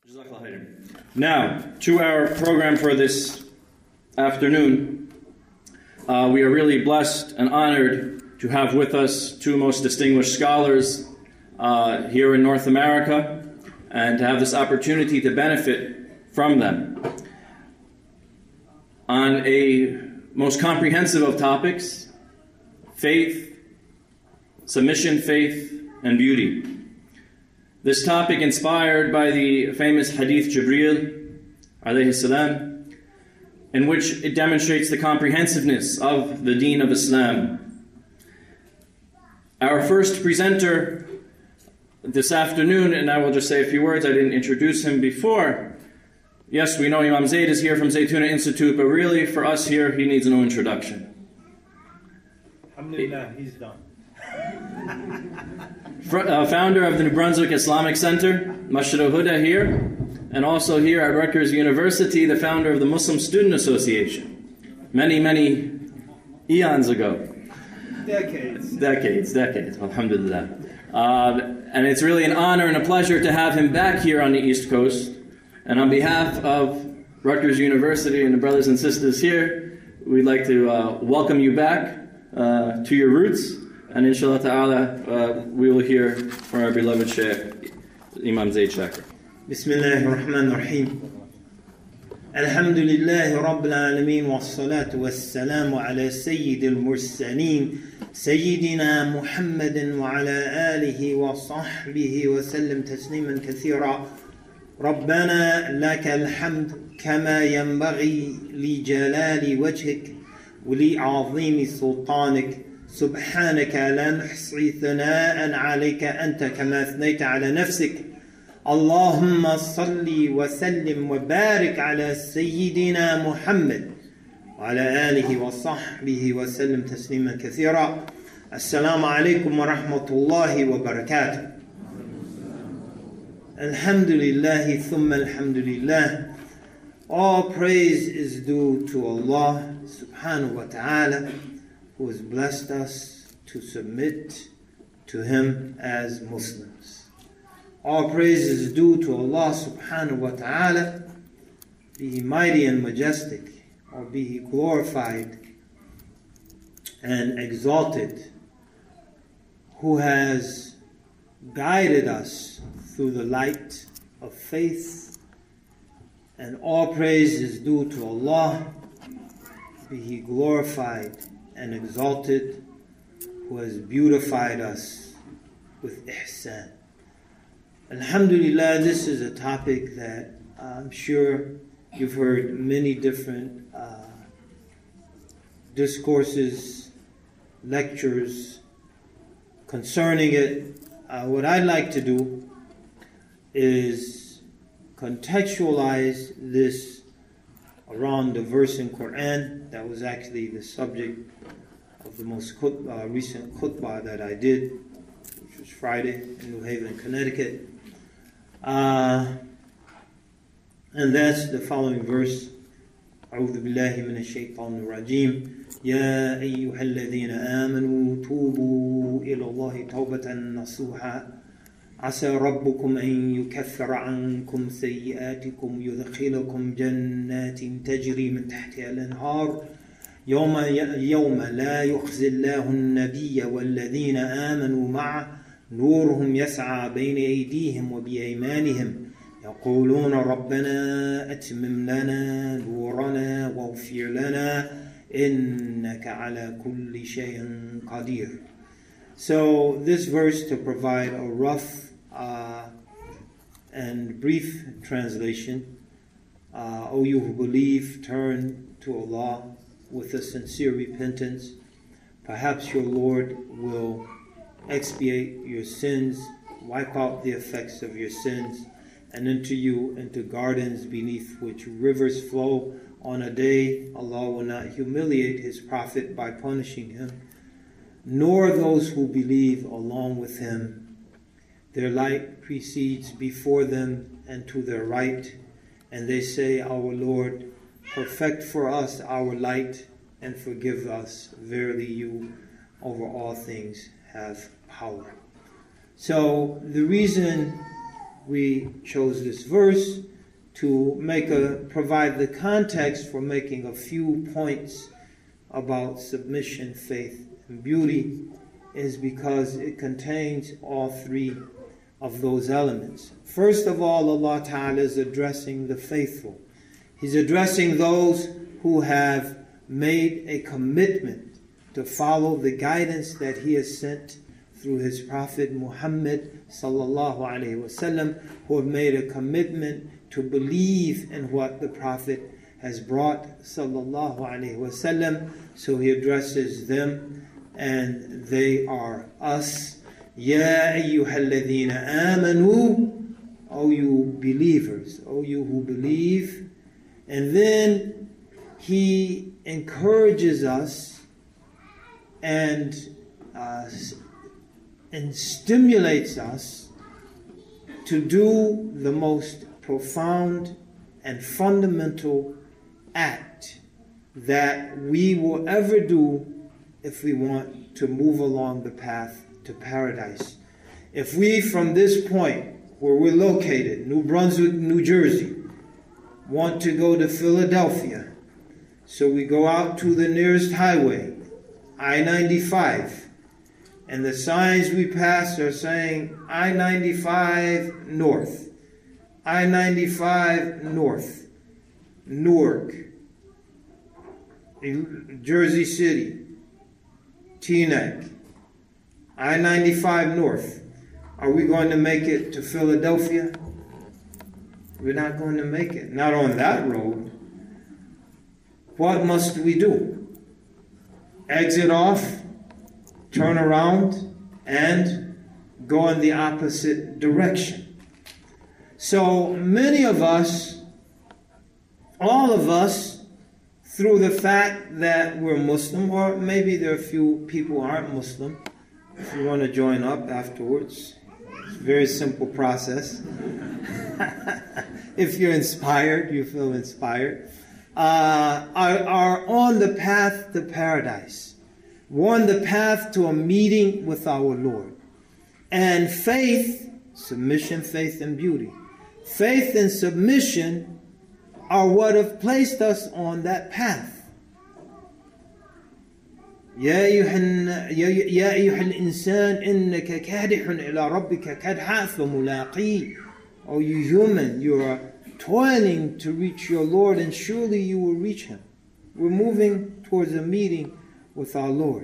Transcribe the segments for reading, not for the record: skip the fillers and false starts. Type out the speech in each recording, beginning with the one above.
Now, to our program for this afternoon. We are really blessed and honored to have with us two most distinguished scholars here in North America, and to have this opportunity to benefit from them on a most comprehensive of topics: faith, submission, faith, and beauty. This topic inspired by the famous Hadith Jibreel alayhi salam, in which it demonstrates the comprehensiveness of the Deen of Islam. Our first presenter this afternoon, and I will just say a few words, I didn't introduce him before. Yes, we know Imam Zaid is here from Zaytuna Institute, but really for us here, he needs no introduction. Alhamdulillah, he's done. Founder of the New Brunswick Islamic Center, Masjid al-Huda here, and also here at Rutgers University, the founder of the Muslim Student Association, many eons ago. Decades, alhamdulillah. And it's really an honor and a pleasure to have him back here on the East Coast. And on behalf of Rutgers University and the brothers and sisters here, we'd like to welcome you back to your roots. And inshallah ta'ala, we will hear from our beloved Shaykh, Imam Zaid Shakir. Bismillahir Rahmanir Rahim. Alhamdulillahi Rabbil Alameen, wassalatu wassalamu ala Sayyidil Mursaleen, Sayyidina Muhammadin wa ala alihi wa sahbihi wa sallam tasliman kathira. Rabbana laka alhamd kama yanbaghi li jalali wajhik wa li azimi sultanik. سبحانك لا نحصي ثناء عليك أنت كما أثنيت على نفسك. اللهم صل وسلم وبارك على سيدنا محمد وعلى آله وصحبه وسلم تسليما كثيرا. السلام عليكم ورحمة الله وبركاته. Alhamdulillah thumma alhamdulillah. All praise is due to Allah subhanahu wa ta'ala, who has blessed us to submit to Him as Muslims. All praise is due to Allah subhanahu wa ta'ala, be He mighty and majestic, or be He glorified and exalted, who has guided us through the light of faith. And all praise is due to Allah, be He glorified and exalted, who has beautified us with ihsan. Alhamdulillah, this is a topic that I'm sure you've heard many different discourses, lectures concerning it. What I'd like to do is contextualize this around the verse in Quran that was actually the subject of the most recent khutbah that I did, which was Friday in New Haven, Connecticut. And that's the following verse. أعوذ بالله من الشيطان الرجيم يا أيها الذين آمنوا توبوا إلى الله توبة نصوحا عسى ربكم أن يكفر عنكم سيئاتكم يدخلكم جنات تجري من تحتها الأنهار يوم لا يخزي الله النبي والذين آمنوا معه نورهم يسعى بين أيديهم وبأيمانهم يقولون ربنا أتمم لنا نورنا واغفر لنا إنك على كل شيء قدير. So this verse, to provide a rough and brief translation, O you who believe, turn to Allah with a sincere repentance. Perhaps your Lord will expiate your sins, wipe out the effects of your sins, and enter you into gardens beneath which rivers flow. On a day Allah will not humiliate His Prophet by punishing him, nor those who believe along with him. Their light precedes before them and to their right, and they say, Our Lord, perfect for us our light and forgive us. Verily you over all things have power. So the reason we chose this verse to provide the context for making a few points about submission, faith, and beauty, is because it contains all three of those elements. First of all, Allah Ta'ala is addressing the faithful. He's addressing those who have made a commitment to follow the guidance that He has sent through His Prophet Muhammad sallallahu alaihi wasallam, who have made a commitment to believe in what the Prophet has brought sallallahu alaihi wasallam. So He addresses them, and they are us. Ya ayyuhalladhina amanu, O you believers, O you who believe. And then He encourages us and stimulates us to do the most profound and fundamental act that we will ever do if we want to move along the path to paradise. If we, from this point where we're located, New Brunswick, New Jersey, want to go to Philadelphia, so we go out to the nearest highway, I-95, and the signs we pass are saying I-95 north, I-95 north, Newark, Jersey City, Teaneck, I-95 north. Are we going to make it to Philadelphia? We're not going to make it. Not on that road. What must we do? Exit off, turn around, and go in the opposite direction. So many of us, all of us, through the fact that we're Muslim, or maybe there are a few people who aren't Muslim, if you want to join up afterwards, it's a very simple process. If you're inspired, you feel inspired, are on the path to paradise. We're on the path to a meeting with our Lord. And faith, submission, faith, and beauty. Faith and submission are what have placed us on that path. يا أيها الإنسان إنك كادح إلى ربك كدحا فملاقيه. O you human, you are toiling to reach your Lord, and surely you will reach Him. We're moving towards a meeting with our Lord.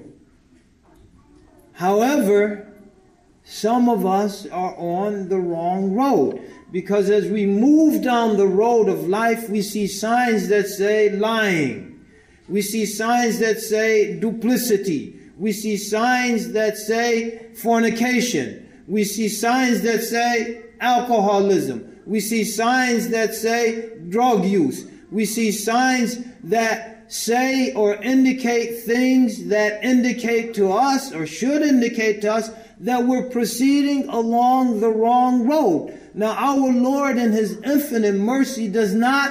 However, some of us are on the wrong road, because as we move down the road of life, we see signs that say lying. We see signs that say duplicity. We see signs that say fornication. We see signs that say alcoholism. We see signs that say drug use. We see signs that say or indicate things that indicate to us, or should indicate to us, that we're proceeding along the wrong road. Now, our Lord in His infinite mercy does not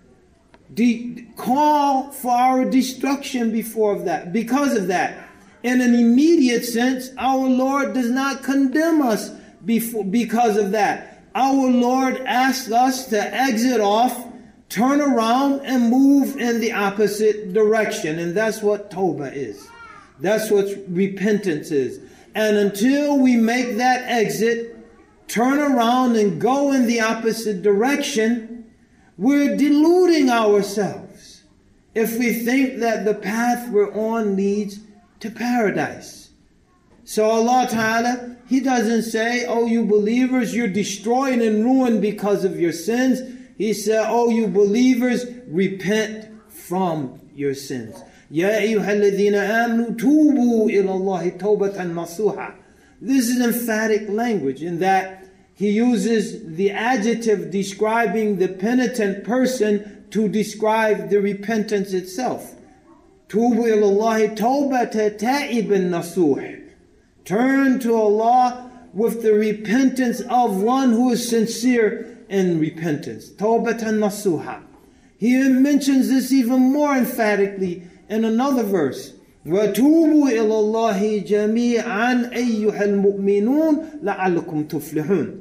call for our destruction because of that. In an immediate sense, our Lord does not condemn us because of that. Our Lord asks us to exit off, turn around, and move in the opposite direction. And that's what Tawbah is. That's what repentance is. And until we make that exit, turn around and go in the opposite direction, we're deluding ourselves if we think that the path we're on leads to paradise. So Allah Ta'ala, He doesn't say, oh you believers, you're destroyed and ruined because of your sins. He said, oh you believers, repent from your sins. Ya ayyuhalladhina amanu tubu ila Allahi tawbatan nasuha. This is emphatic language in that He uses the adjective describing the penitent person to describe the repentance itself. Tubu ilallahi tawbata ta'iban nasuh. Turn to Allah with the repentance of one who is sincere in repentance. Tawbatan nasuha. He mentions this even more emphatically in another verse. وَتُوبُوا إِلَى اللَّهِ جَمِيعًا أَيُّهَا الْمُؤْمِنُونَ لَعَلَّكُمْ تُفْلِحُونَ.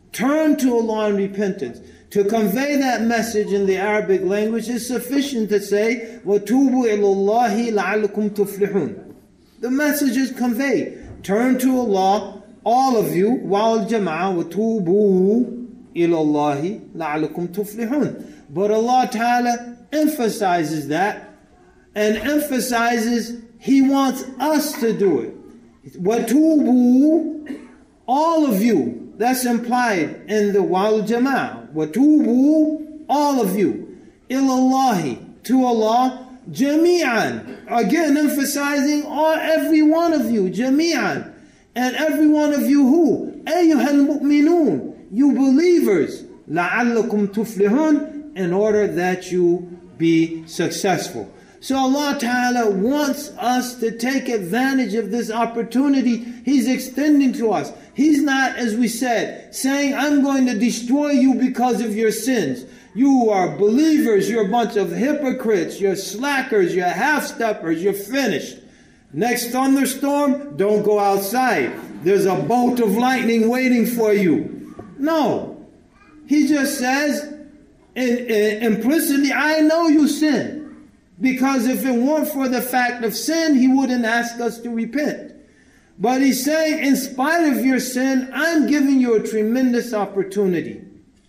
Turn to Allah in repentance. To convey that message in the Arabic language is sufficient to say, وَتُوبُوا إِلَى اللَّهِ لَعَلَّكُمْ تُفْلِحُونَ. The message is conveyed. Turn to Allah, all of you, wa'al jama'ah, وَتُوبُوا إِلَى اللَّهِ لَعَلَّكُمْ تُفْلِحُونَ. But Allah Ta'ala emphasizes that and emphasizes He wants us to do it. وَتُوبُوا, all of you. That's implied in the wal jama'ah. وَتُوبُوا, all of you. إِلَى to Allah, jami'an. Again emphasizing every one of you, jami'an. And every one of you who? أَيُّهَا الْمُؤْمِنُونَ, you believers. لَعَلَّكُمْ تُفْلِحُونَ, in order that you be successful. So Allah Ta'ala wants us to take advantage of this opportunity He's extending to us. He's not, as we said, saying, I'm going to destroy you because of your sins. You are believers, you're a bunch of hypocrites, you're slackers, you're half-steppers, you're finished. Next thunderstorm, don't go outside. There's a bolt of lightning waiting for you. No. He just says, implicitly, I know you sin. Because if it weren't for the fact of sin, He wouldn't ask us to repent. But He's saying, in spite of your sin, I'm giving you a tremendous opportunity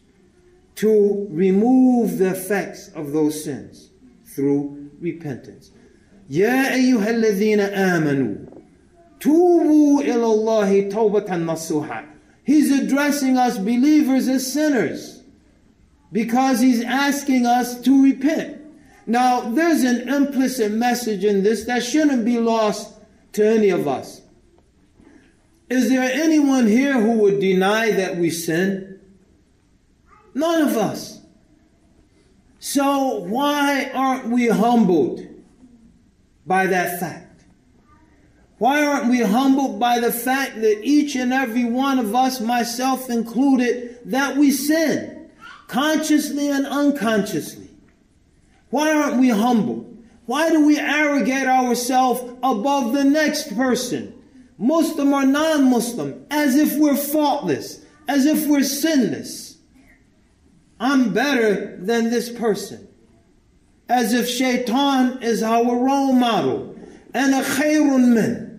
to remove the effects of those sins through repentance. Ya ayyuhalladhina amanu, tubu ila Allahi tawbatan nasuha. He's addressing us believers as sinners because He's asking us to repent. Now, there's an implicit message in this that shouldn't be lost to any of us. Is there anyone here who would deny that we sin? None of us. So why aren't we humbled by that fact? Why aren't we humbled by the fact that each and every one of us, myself included, that we sin, consciously and unconsciously? Why aren't we humble? Why do we arrogate ourselves above the next person, Muslim or non-Muslim, as if we're faultless, as if we're sinless? I'm better than this person. As if shaitan is our role model. أنا خير من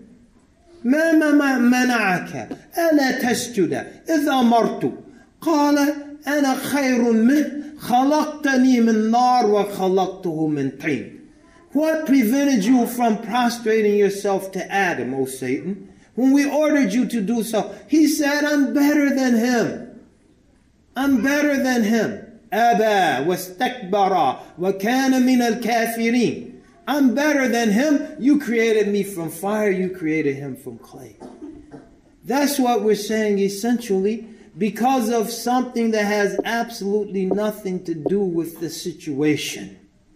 ما منعك ألا تسجد إذا أمرت قال أنا خير منه خلقتني من نار وخلقته من طين. What prevented you from prostrating yourself to Adam, O Satan, when we ordered you to do so? He said, I'm better than him. I'm better than him. أبى واستكبر وكان من الكافرين. I'm better than him. You created me from fire. You created him from clay. That's what we're saying essentially. Because of something that has absolutely nothing to do with the situation,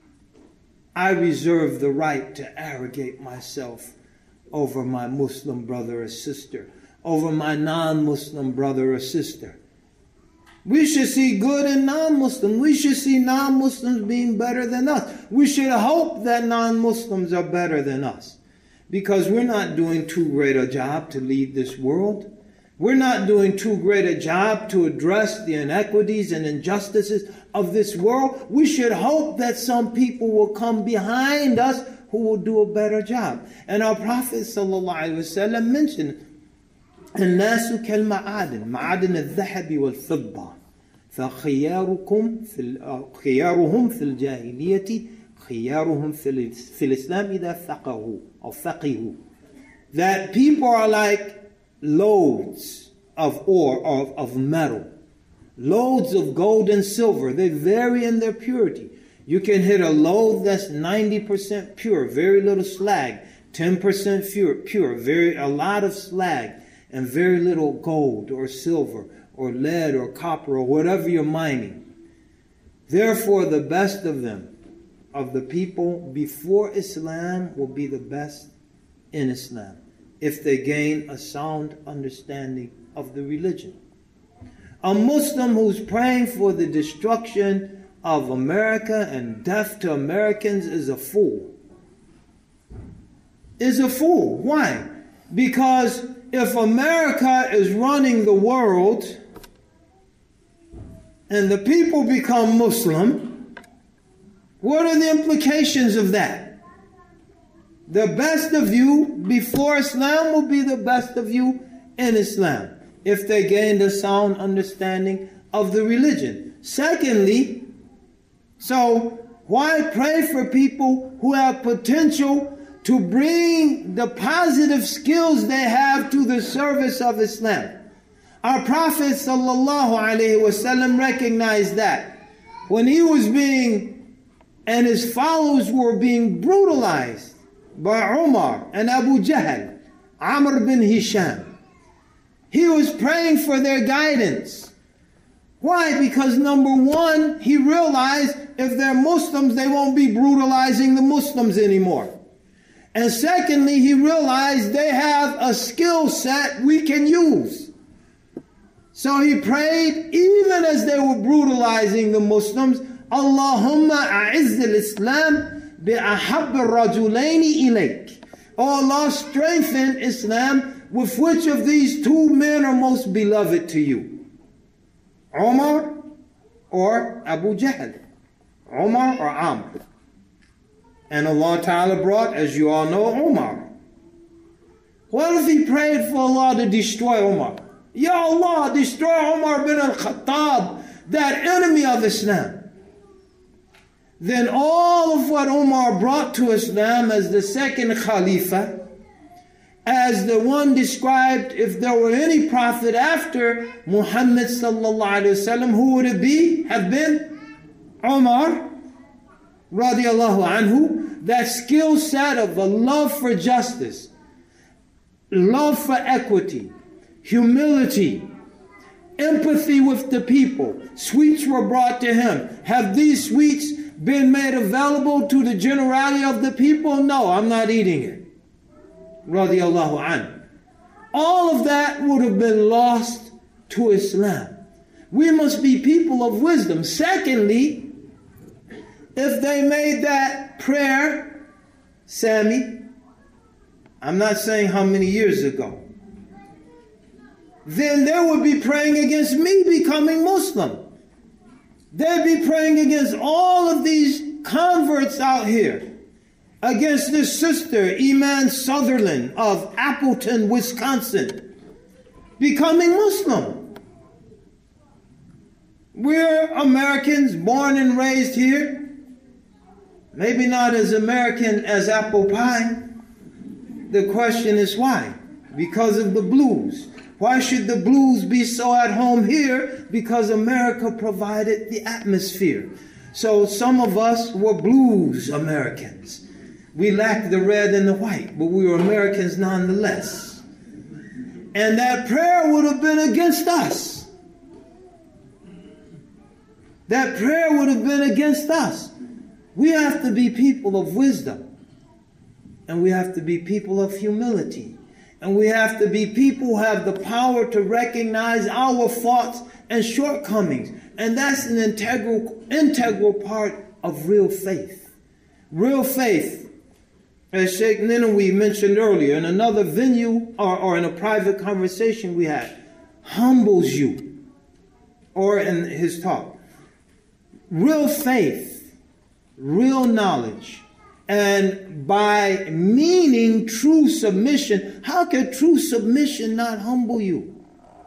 I reserve the right to arrogate myself over my Muslim brother or sister, over my non-Muslim brother or sister. We should see good in non-Muslims. We should see non-Muslims being better than us. We should hope that non-Muslims are better than us, because we're not doing too great a job to lead this world. We're not doing too great a job to address the inequities and injustices of this world. We should hope that some people will come behind us who will do a better job. And our Prophet ﷺ mentioned, الناس كالمعادن معادن الذهب والفضة فخيارهم في الجاهلية خيارهم في الإسلام إذا فقهوا. That people are like loads of ore, of metal, loads of gold and silver. They vary in their purity. You can hit a load that's 90% pure, very little slag, 10% pure, a lot of slag, and very little gold or silver or lead or copper or whatever you're mining. Therefore, the best of them, of the people before Islam, will be the best in Islam, if they gain a sound understanding of the religion. A Muslim who's praying for the destruction of America and death to Americans is a fool. Is a fool. Why? Because if America is running the world, and the people become Muslim, what are the implications of that? The best of you before Islam will be the best of you in Islam, if they gained a sound understanding of the religion. Secondly, so why pray for people who have potential to bring the positive skills they have to the service of Islam? Our Prophet ﷺ recognized that when he was and his followers were being brutalized by Umar and Abu Jahl, Amr bin Hisham, he was praying for their guidance. Why? Because number one, he realized if they're Muslims, they won't be brutalizing the Muslims anymore. And secondly, he realized they have a skill set we can use. So he prayed, even as they were brutalizing the Muslims, Allahumma a'izz al-Islam bi'ahab al-rajulaini ilayk. Oh Allah, strengthen Islam with which of these two men are most beloved to you? Umar or Abu Jahl? Umar or Amr? And Allah Ta'ala brought, as you all know, Umar. What if he prayed for Allah to destroy Umar? Ya Allah, destroy Umar bin al-Khattab, that enemy of Islam. Then all of what Umar brought to Islam as the second Khalifa, as the one described, if there were any prophet after Muhammad sallallahu alaihi wasallam, who would it have been? Umar radiallahu anhu. That skill set of a love for justice, love for equity, humility, empathy with the people. Sweets were brought to him. Have these sweets been made available to the generality of the people? No, I'm not eating it. Radiallahu anhu. All of that would have been lost to Islam. We must be people of wisdom. Secondly, if they made that prayer, Sammy, I'm not saying how many years ago, then they would be praying against me becoming Muslim. They'd be praying against all of these converts out here, against this sister, Iman Sutherland of Appleton, Wisconsin, becoming Muslim. We're Americans born and raised here. Maybe not as American as apple pie. The question is why? Because of the blues. Why should the blues be so at home here? Because America provided the atmosphere. So some of us were blues Americans. We lacked the red and the white, but we were Americans nonetheless. And that prayer would have been against us. That prayer would have been against us. We have to be people of wisdom. And we have to be people of humility. And we have to be people who have the power to recognize our faults and shortcomings. And that's an integral part of real faith. Real faith, as Sheikh Ninawi mentioned earlier in another venue or in a private conversation we had, humbles you. Or in his talk. Real faith, real knowledge, and by meaning true submission. How can true submission not humble you?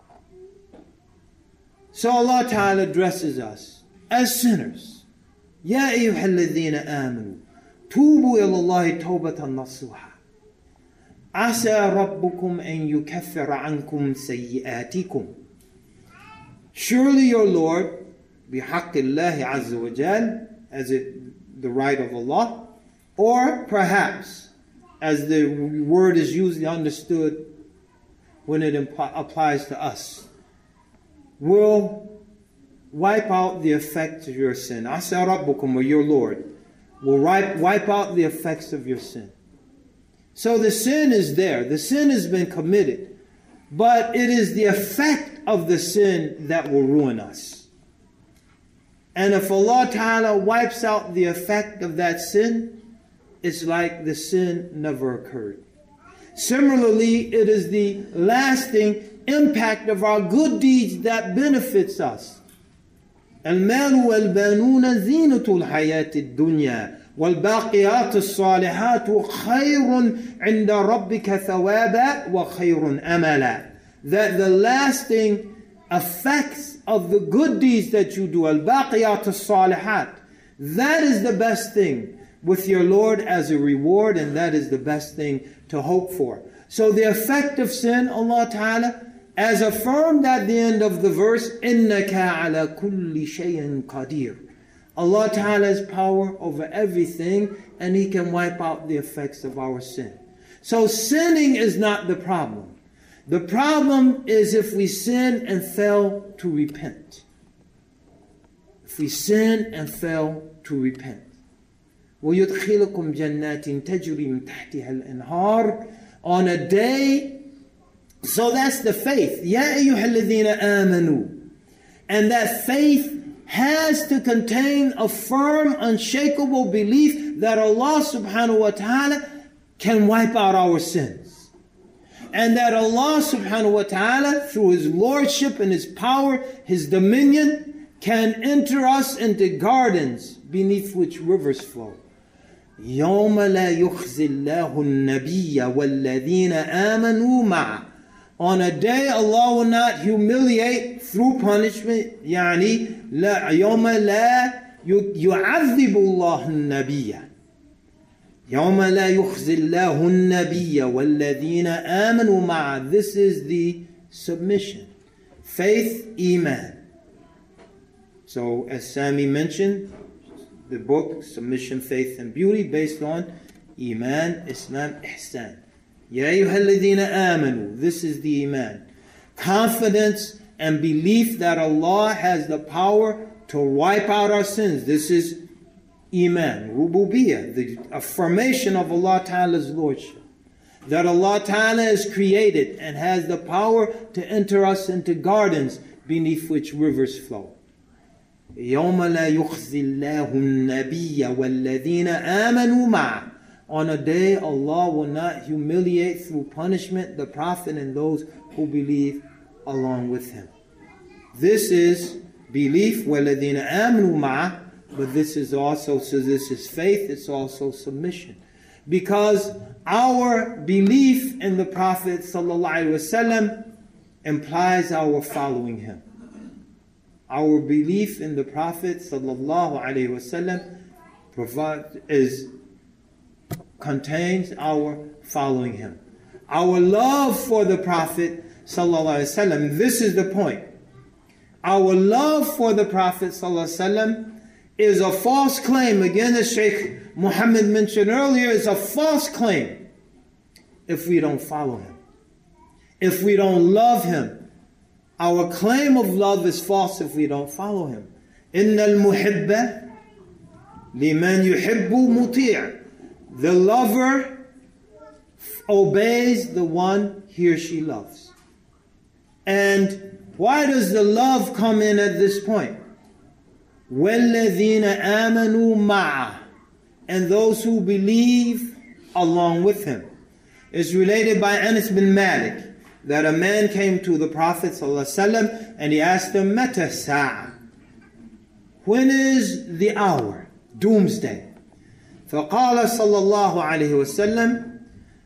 So Allah Ta'ala addresses us as sinners. Ya ayyuhalladhina amanu tubu ilallahi tawbatan nasuha asa rabbukum an yukaffira ankum sayyi'atikum. Surely your Lord, bihaqqillahi azza wa jal, as the right of Allah, or perhaps, as the word is usually understood when it applies to us, will wipe out the effects of your sin. Asa Rabbukum, or your Lord, will wipe out the effects of your sin. So the sin is there. The sin has been committed. But it is the effect of the sin that will ruin us. And if Allah Ta'ala wipes out the effect of that sin, it's like the sin never occurred. Similarly, it is the lasting impact of our good deeds that benefits us. المال والبنون زينة الحياة الدنيا والباقيات الصالحات خير عند ربك ثوابا وخير أملا. That the lasting effects of the good deeds that you do, al-baqiyat as-salihat, that is the best thing with your Lord as a reward, and that is the best thing to hope for. So the effect of sin, Allah Ta'ala, as affirmed at the end of the verse, إِنَّكَ عَلَى كُلِّ شَيْءٍ قَدِيرٍ. Allah Ta'ala's power over everything, and He can wipe out the effects of our sin. So sinning is not the problem. The problem is if we sin and fail to repent. If we sin and fail to repent. وَيُدْخِلُكُمْ جَنَّاتٍ تَجْرِي مِنْ تَحْتِهَا الْأَنْهَارُ. On a day, so that's the faith. يَا أَيُّهَا الَّذِينَ آمَنُوا. And that faith has to contain a firm, unshakable belief that Allah subhanahu wa ta'ala can wipe out our sins. And that Allah subhanahu wa ta'ala, through His lordship and His power, His dominion, can enter us into gardens beneath which rivers flow. يَوْمَ لَا يُخْزِي اللَّهُ النَّبِيَّ وَالَّذِينَ آمَنُوا مَعَهُ. On a day Allah will not humiliate through punishment. يعني يوم لا يعذب الله النبي. يوم لا يخزي الله النبي والذين آمنوا معه. This is the submission. Faith, Iman. So as Sami mentioned, the book Submission, Faith and Beauty, based on Iman, Islam, Ihsan. Ya ayyuhalladhina amanu. This is the Iman. Confidence and belief that Allah has the power to wipe out our sins. This is Iman, Rububiyyah, the affirmation of Allah Ta'ala's Lordship. That Allah Ta'ala is created and has the power to enter us into gardens beneath which rivers flow. يَوْمَ لَا يُخْزِي اللَّهُ النَّبِيَّ وَالَّذِينَ آمَنُوا مَعَهُ. On a day Allah will not humiliate through punishment the Prophet and those who believe along with him. This is belief, وَالَّذِينَ آمَنُوا مَعَهُ. But this is also, so this is faith, it's also submission. Because our belief in the Prophet ﷺ implies our following him. Our belief in the Prophet ﷺ contains our following him. Our love for the Prophet ﷺ, this is the point. Our love for the Prophet ﷺ is a false claim. Again, as Shaykh Muhammad mentioned earlier, is a false claim if we don't follow him. If we don't love him. Our claim of love is false if we don't follow him. إِنَّ الْمُحِبَّ لِمَنْ يُحِبُّ مُطِيعٌ. The lover obeys the one he or she loves. And why does the love come in at this point? وَالَّذِينَ آمَنُوا مَعَهُ. And those who believe along with him. It's related by Anas bin Malik that a man came to the Prophet ﷺ and he asked him, مَتَى السَّاعَةُ? When is the hour? Doomsday. فقال صلى الله عليه وسلم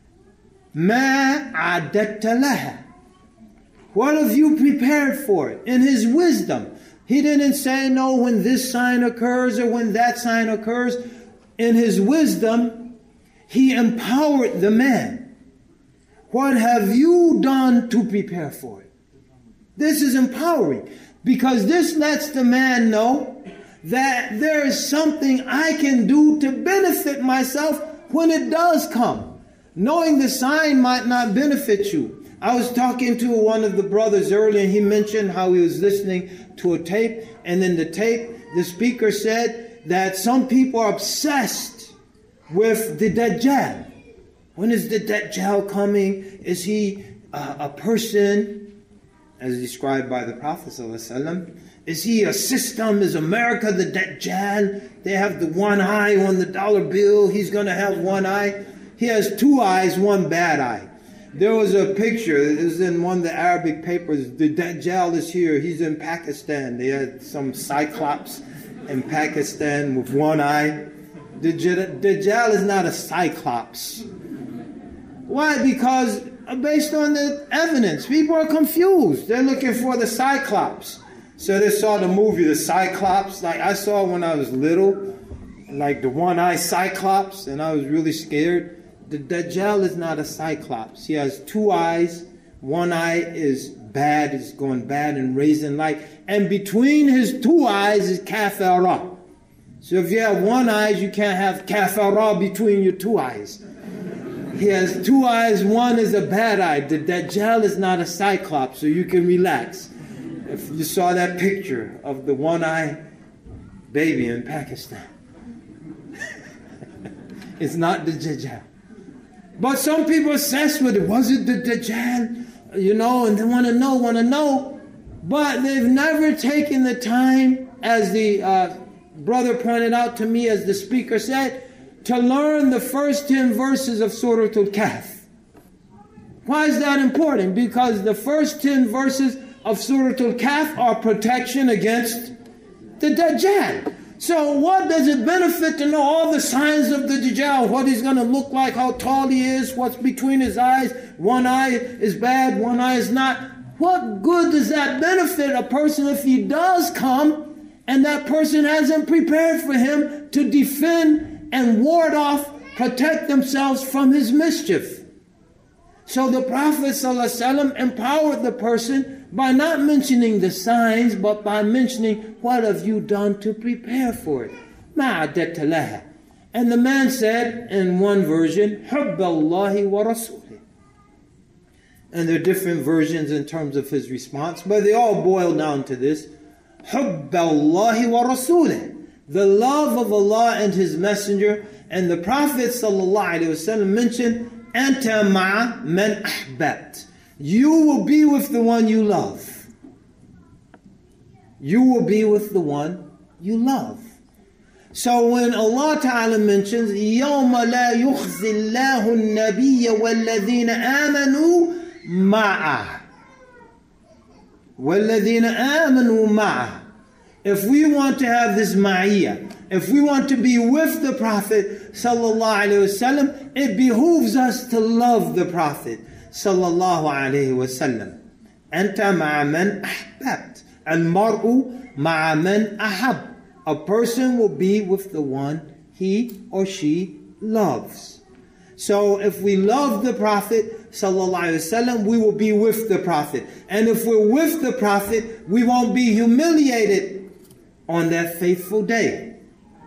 ما عددت لها. What have you prepared for it? In his wisdom, he didn't say, no, when this sign occurs or when that sign occurs. In his wisdom, he empowered the man. What have you done to prepare for it? This is empowering, because this lets the man know that there is something I can do to benefit myself when it does come. Knowing the sign might not benefit you. I was talking to one of the brothers earlier, and he mentioned how he was listening to a tape, and in the tape, the speaker said that some people are obsessed with the Dajjal. When is the Dajjal coming? Is he a person, as described by the Prophet ﷺ? Is he a system? Is America the Dajjal? They have the one eye on the dollar bill. He's going to have one eye. He has two eyes, one bad eye. There was a picture, it was in one of the Arabic papers, the Dajjal is here, he's in Pakistan. They had some cyclops in Pakistan with one eye. The Dajjal is not a cyclops. Why? Because based on the evidence, people are confused. They're looking for the cyclops. So they saw the movie The Cyclops, like I saw when I was little, like the one-eye cyclops, and I was really scared. The Dajjal is not a cyclops. He has two eyes. One eye is bad, is going bad and raising light. And between his two eyes is kafara. So if you have one eye, you can't have kafara between your two eyes. He has two eyes, one is a bad eye. The Dajjal is not a cyclops, so you can relax. If you saw that picture of the one-eye baby in Pakistan, it's not the Dajjal. But some people are obsessed with it. Was it the Dajjal? You know, and they want to know. But they've never taken the time, as the brother pointed out to me, as the speaker said, to learn the first 10 verses of Surah Al-Kahf. Why is that important? Because the first 10 verses of Surah Al-Kahf are protection against the Dajjal. So what does it benefit to know all the signs of the Dajjal? What he's going to look like, how tall he is, what's between his eyes, one eye is bad, one eye is not. What good does that benefit a person if he does come and that person hasn't prepared for him to defend and ward off, protect themselves from his mischief? So the Prophet ﷺ empowered the person by not mentioning the signs, but by mentioning, what have you done to prepare for it? مَا عَدَّتَ لَهَا. And the man said, in one version, حُبَّ اللَّهِ وَرَسُولِهِ. And there are different versions in terms of his response, but they all boil down to this. حُبَّ اللَّهِ وَرَسُولِهِ. The love of Allah and His Messenger. And the Prophet ﷺ mentioned, أَنْتَ مَعَ مَنْ أَحْبَبْتَ. You will be with the one you love. You will be with the one you love. So when Allah Ta'ala mentions, يَوْمَ لَا يُخْزِي اللَّهُ النَّبِيَّ وَالَّذِينَ آمَنُوا مَعَهُ. وَالَّذِينَ آمَنُوا مَعَهُ. If we want to have this ma'iyah, if we want to be with the Prophet sallallahu alaihi wasallam, it behooves us to love the Prophet sallallahu alaihi wasallam. Anta ma'a man ahbabt. Al-mar'u ma'a man ahab. A person will be with the one he or she loves. So if we love the Prophet sallallahu alaihi wasallam, we will be with the Prophet. And if we're with the Prophet, we won't be humiliated on that faithful day.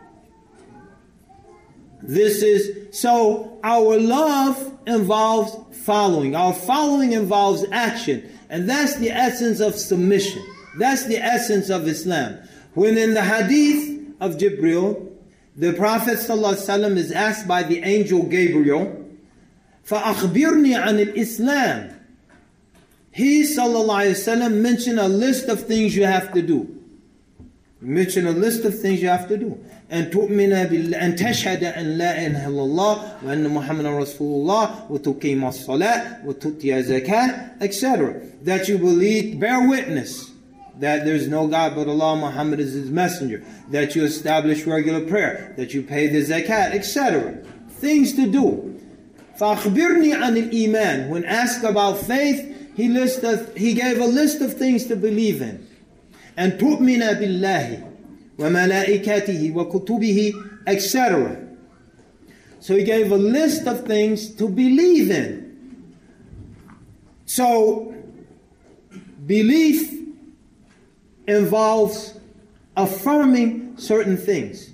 So our love involves following. Our following involves action. And that's the essence of submission. That's the essence of Islam. When in the hadith of Jibril, the Prophet ﷺ is asked by the angel Gabriel, فَأَخْبِرْنِي عَنِ الْإِسْلَامِ. He ﷺ mentioned a list of things you have to do. Mention a list of things you have to do. And تؤمن بالله أن تشهد أن لا إله إلا الله وأن محمدا رسول الله وتقيم الصلاة وتؤتي الزكاة, etc. That you believe, bear witness that there's no God but Allah, Muhammad is His messenger. That you establish regular prayer. That you pay the zakat, etc. Things to do. فأخبرني عن الإيمان. When asked about faith, he gave a list of things to believe in. And تؤمن بالله وملائكته وكتبه, etc. So he gave a list of things to believe in. So belief involves affirming certain things.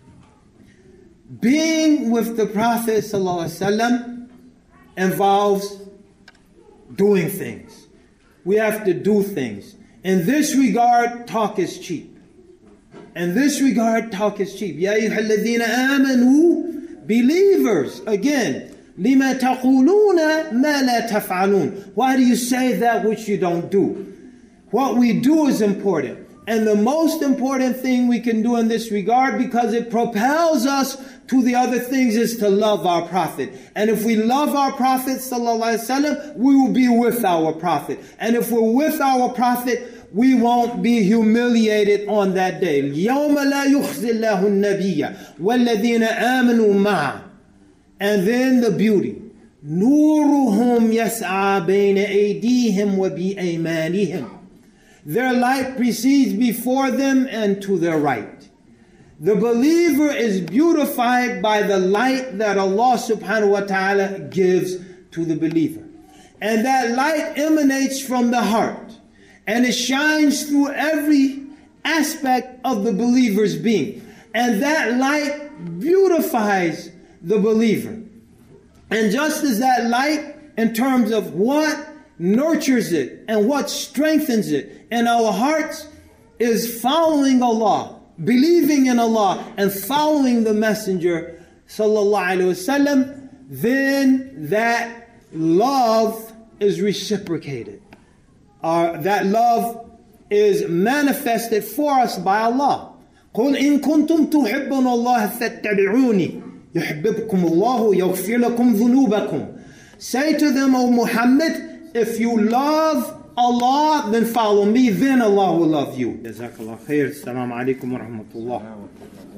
Being with the Prophet ﷺ involves doing things. We have to do things. In this regard, talk is cheap. In this regard, talk is cheap. Ya ayyuhalladhina amanu, believers. Again, lima taquluna ma la taf'alun. Why do you say that which you don't do? What we do is important. And the most important thing we can do in this regard, because it propels us to the other things, is to love our Prophet. And if we love our Prophet ﷺ, we will be with our Prophet. And if we're with our Prophet, we won't be humiliated on that day. يَوْمَ لَا يُخْزِي اللَّهُ النَّبِيَّ وَالَّذِينَ آمَنُوا مَعَهُ. And then the beauty. نُورُهُمْ يَسْعَى بَيْنَ أَيْدِيهِمْ وَبِأَيْمَانِهِمْ. Their light precedes before them and to their right. The believer is beautified by the light that Allah subhanahu wa ta'ala gives to the believer. And that light emanates from the heart. And it shines through every aspect of the believer's being. And that light beautifies the believer. And just as that light, in terms of what nurtures it and what strengthens it in our hearts, is following Allah, believing in Allah, and following the Messenger sallallahu alaihi wasallam, then that love is reciprocated. That love is manifested for us by Allah. قُلْ إِن كُنْتُمْ تُحِبُّونَ اللَّهَ فَاتَّبِعُونِي يُحِبِّبْكُمُ اللَّهُ يَغْفِرْ لَكُمْ ذُنُوبَكُمْ. Say to them, O Muhammad, if you love Allah, then follow me, then Allah will love you. Jazakallah khair. Assalamu alaikum wa rahmatullah.